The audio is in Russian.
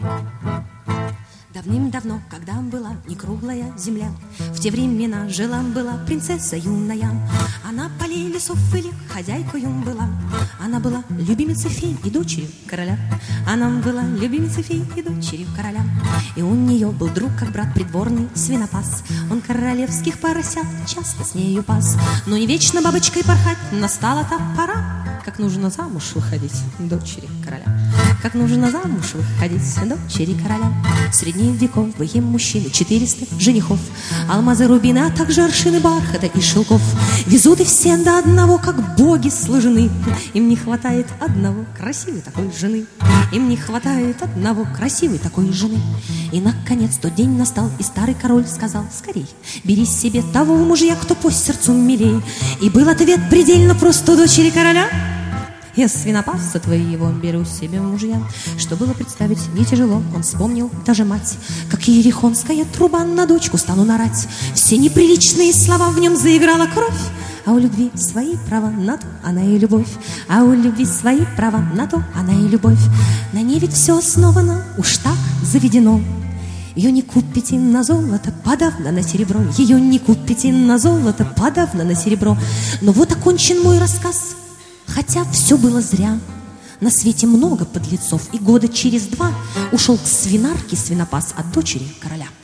Давным-давно, когда была не круглая земля, в те времена жила-была принцесса юная. Она полей лесов или хозяйкою была. Она была любимицей фей и дочерью короля. Она была любимицей фей и дочерью короля. И у нее был друг, как брат придворный свинопас. Он королевских поросят часто с нею пас. Но не вечно бабочкой порхать, настала та пора, как нужно замуж выходить дочери короля. Как нужно замуж выходить дочери короля. Средневековые мужчины, 400 женихов, алмазы, рубины, а также аршины бархата и шелков. Везут и все до одного, как боги сложены. Им не хватает одного красивой такой жены. Им не хватает одного красивой такой жены. И наконец тот день настал, и старый король сказал: скорей, бери себе того мужья, кто по сердцу милей. И был ответ предельно прост у дочери короля: я свинопаса твоего беру себе мужья. Что было представить не тяжело, он вспомнил даже мать. Как ерехонская труба на дочку стану нарать. Все неприличные слова в нем заиграла кровь. А у любви свои права, на то она и любовь. А у любви свои права, на то она и любовь. На ней ведь все основано, уж так заведено. Ее не купите на золото, подавно на серебро. Ее не купите на золото, подавно на серебро. Но вот окончен мой рассказ. Хотя все было зря. На свете много подлецов, и года через 2 ушел к свинарке свинопас от дочери короля.